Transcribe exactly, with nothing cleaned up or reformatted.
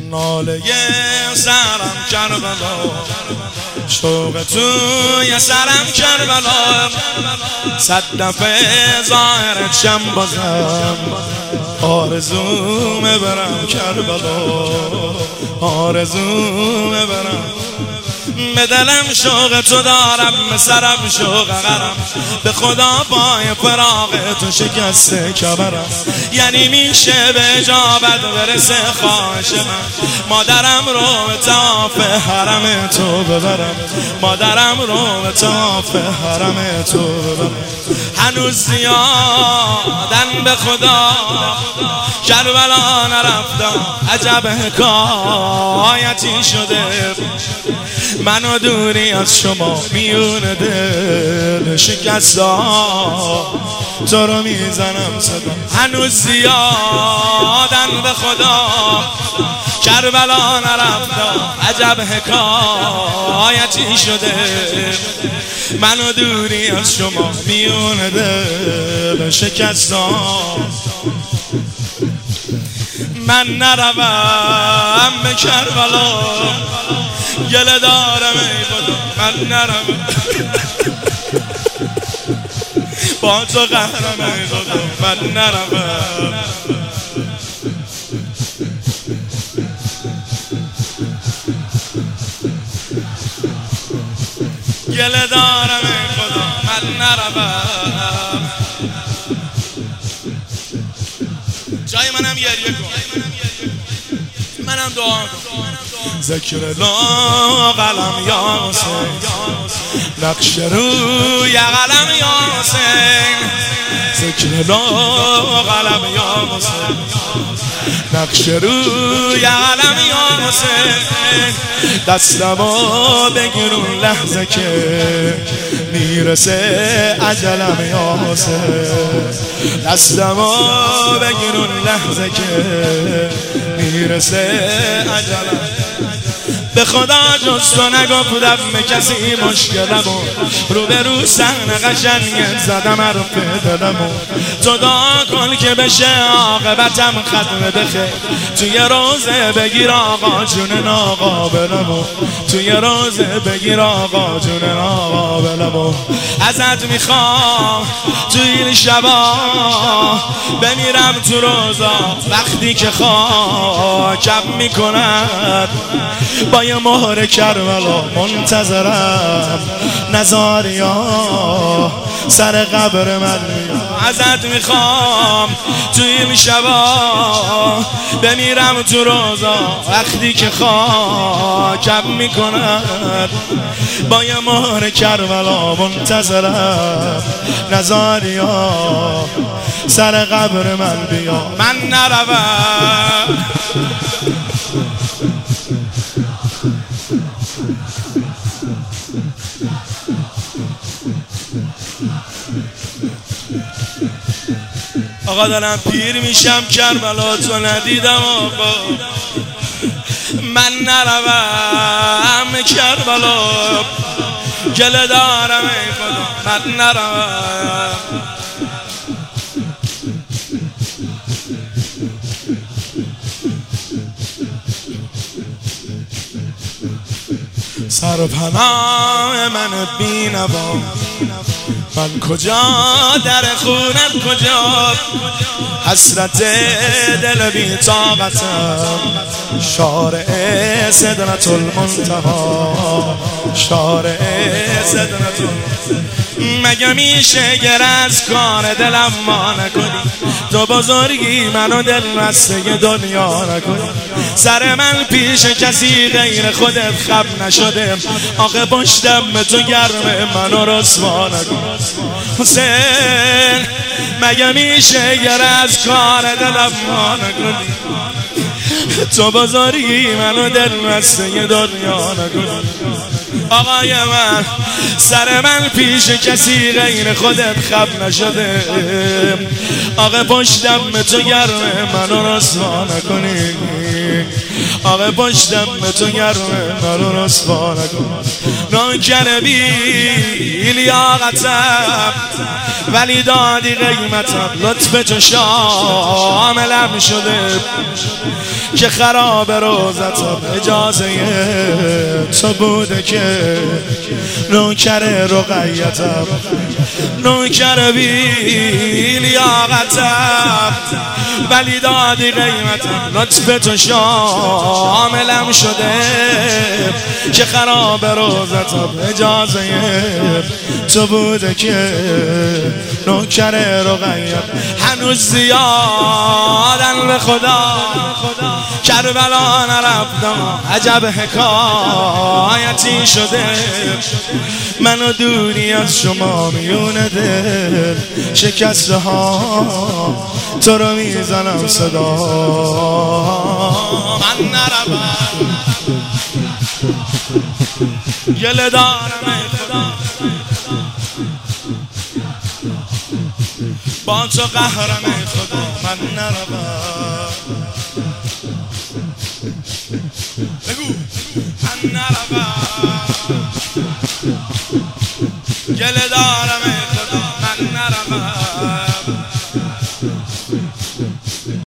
ناله سرم کربلا، شوق توی سرم کربلا، صد دفعه ظاهرت شم بازم، آرزومه برم کربلا، آرزومه برم. به دلم شوق تو دارم، به سرم شوق غرم، به خدا پای فراق تو شکسته کبرم. یعنی میشه به اجابت برسه خواهش من، مادرم رو به طواف حرم تو ببرم، مادرم رو به طواف حرم تو ببرم. هنوز زیادن به خدا کربلا نرفتم، عجب حکایتی شده من و دوری از شما، میون دل شکستا تو رو میزنم صدا. هنوز زیادن به خدا کربلا نرفتم، عجب حکایتی شده من و دوری از شما، میون دل شکستا. من نروم به کربلا، گله دارم ای خدا، من نروم با تو قهرم ای خدا، من نروم. گله دارم ای خدا، من نروم. جای منم گریه کن، منم دعا کن. ذکر لا قلم یا حسین، نقش روی قلم یا حسین، ذکر لا قلم یا حسین، نقش روی قلم یا حسین. دستمو بگیرون لحظه که میرسه عجلم یا حسین، دستمو بگیرون لحظه که میرسه عجلم. به خدا جز تو نگفتم به کسی مشکلمو، رو به رو صحنه قشنگ زدم حرف دلمو. تو دعا کن که بشه عاقبتم ختم بخیر، توی روزه بگیر آقا جون ناقابلمو، توی روزه بگیر آقا جون ناقابلمو. ازت میخوام توی این شبا بمیرم تو روزا، وقتی که خاکم میکند با یه مهر کربلا، منتظرم نزاریا سر قبر من. ازت میخوام توی این شبا بمیرم تو روزا، وقتی که خاکم میکند با یه مهر کربلا، منتظرم نزاریا سر قبر من بیا، من نروم. آقا دارم پیر میشم کربلا تو ندیدم آقا، من نروم کربلا، گله دارم ای خدا، من نروم. سرپناه من بینوا، من کجا در خونت کجا، حسرت دل بی طاقتم، شارع سدرة المنتهی، شارع سدرة المنتهی. مگه میشه گر از کار دلم ما نکنی، تو بزرگی منو دل رسته دنیا نکنی. سر من پیش کسی غیر خودت خب نشده، آخه پشتم به تو گرمه منو رسوا نکن. حسین مگه میشه گر از کار دلم ما نکنی، تو بزرگی منو دل رسته دنیا نکنی. آقای من سر من پیش کسی غیر خودت خب نشده، آقا پشتم به تو گرمه منو رسوا نکنی. آقا پشتم به تو گرمه منو رسوا نکن نوکر بی لیاقتم ولی دادی قیمتم لطف تو شاملم شده که خراب روزتم اجازه تو بوده که نوکر رقیتم نوکر بی لیاقتم ولی دادی قیمتم لطف تو شاملم شده که خراب روزتم اجازه تو بوده که نوکر رقیتم هنوز زیادن به خدا کربلا نرفتم عجب حکایتی شده منو دوری از شما میون دل شکسته ها تو رو میزنم صدا من نروم گله دارم ای خدا با تو قهرم ای خدا من نروم بگو من نروم گله دارم ای خدا من نروم